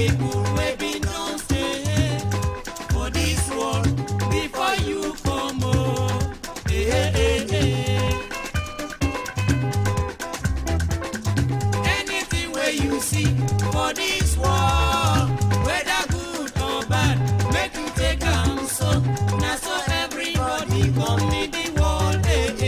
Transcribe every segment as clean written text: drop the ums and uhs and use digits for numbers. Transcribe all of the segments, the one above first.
people wey be don stay for this world before you come oh. Anything wey you see for this world, whether good or bad, make you take am so. Na so everybody come in the world.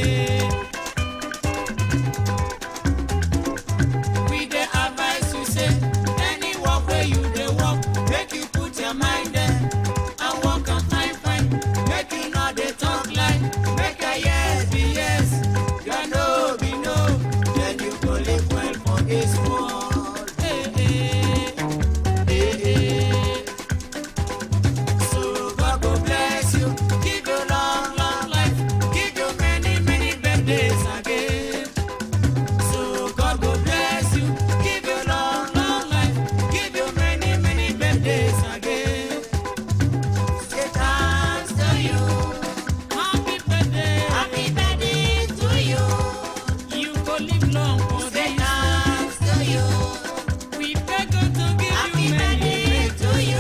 We dey advise you say, any work wey you dey work, make you put your mind there and work am fine fine. Make you no dey talk lie, make your yes be yes, your no be no. Then you go live well for this world. So God go bless you, give you long, long life, give you many, many birthdays again. So God go bless you, give you long, long life, give you many, many birthdays again. Say thanks to you, happy birthday to you. You go live long for say thanks to you. We beg God to give you many to you.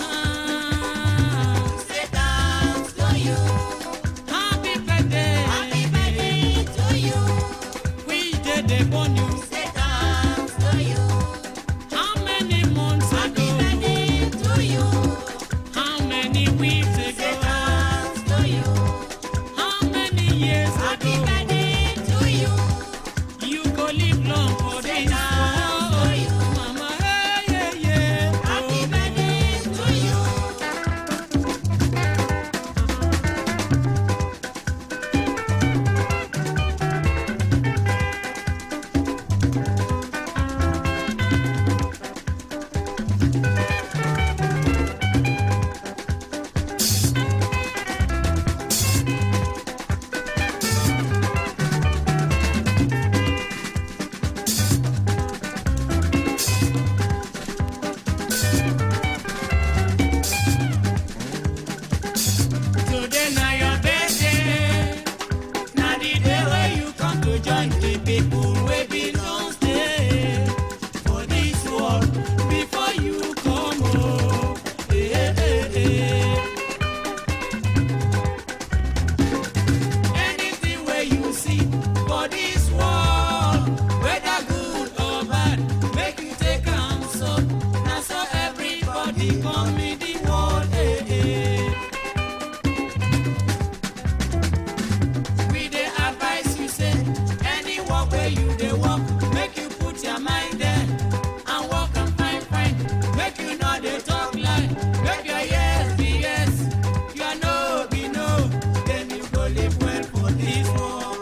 Say thanks to you, happy birthday to you. We did the born you. Say thanks to you. How many months ago? Happy birthday to you. How many weeks ago? Say thanks to you. How many years ago? Happy birthday to you. You go live long for this world. Mama, hey, yeah, yeah. Happy birthday to you. Today na your birthday, na the day wey you come to join the people wey be don stay for this world before you come oh. Anything wey you see for this world, whether good or bad, make you take am so. Na so everybody come in the world. We dey advise you say, any work where you dey work, make you put your mind there and work am fine fine. Make you no dey talk lie, make your yes be yes, your no be no. Then you go live well for this world.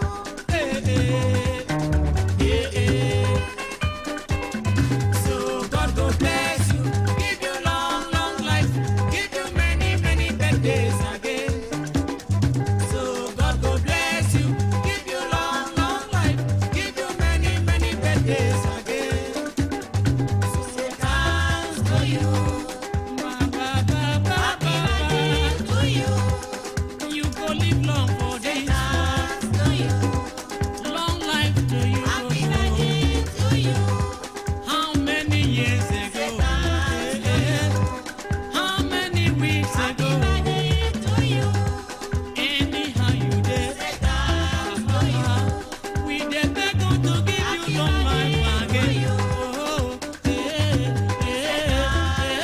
So God go bless you, give you long, long life, give you many, many birthdays again. So God go bless you, give you long, long life, give you many, many birthdays again. So say thanks to you, happy birthday to you. You go live long for this world. To you, long life to you. Happy birthday to you. How many years ago? How many weeks ago? Happy birthday to you. Anyhow you did. Say thanks to you. We did beg God to give you long life again. Oh,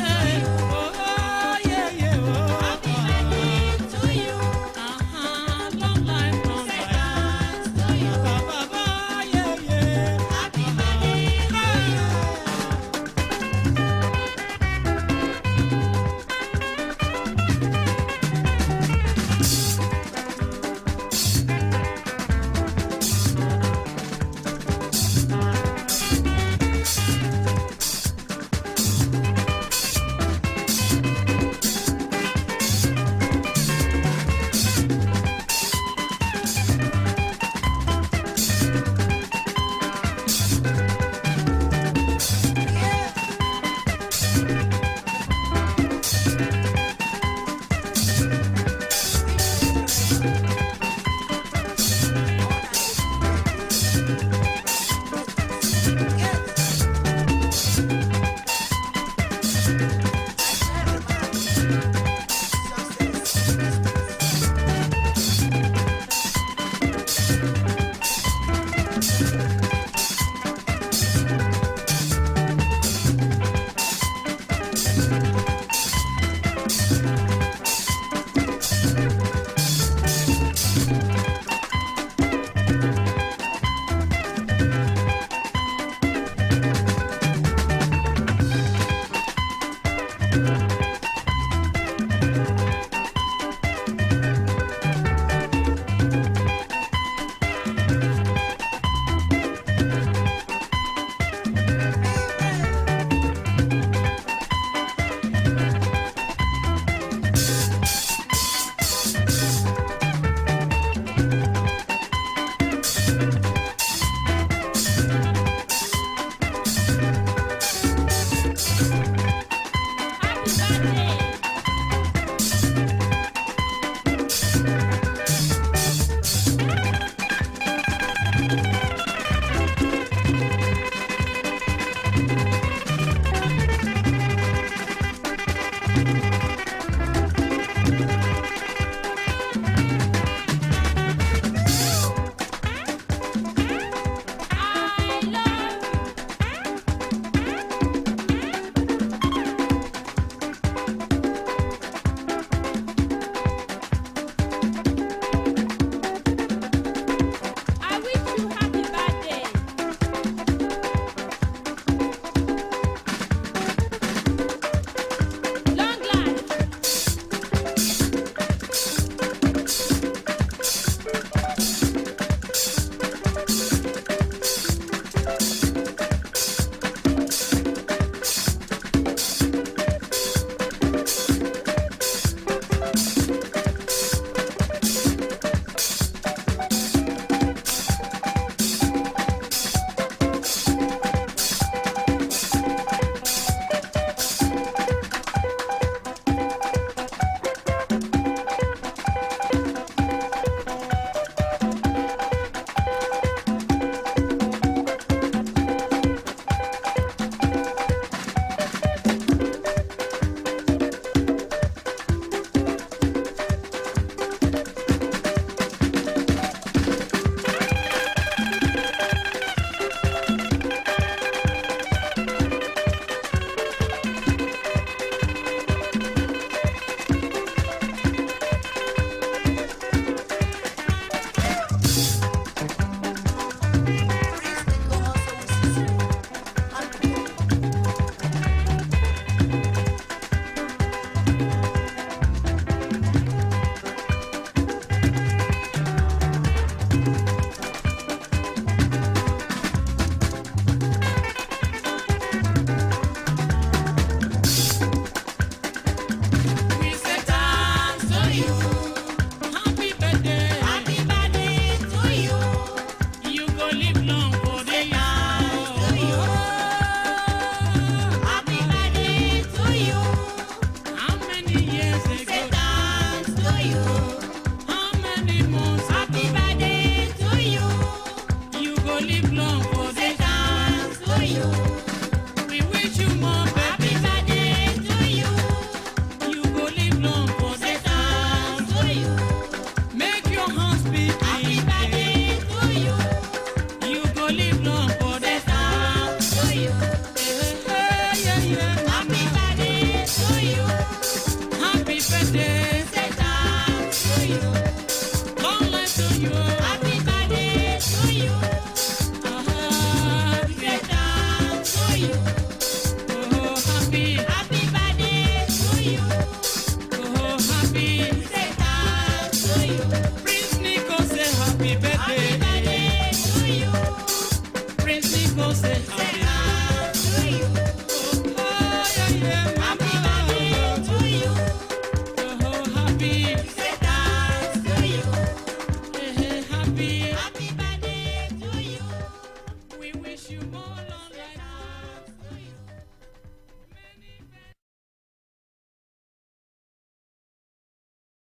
wish you more.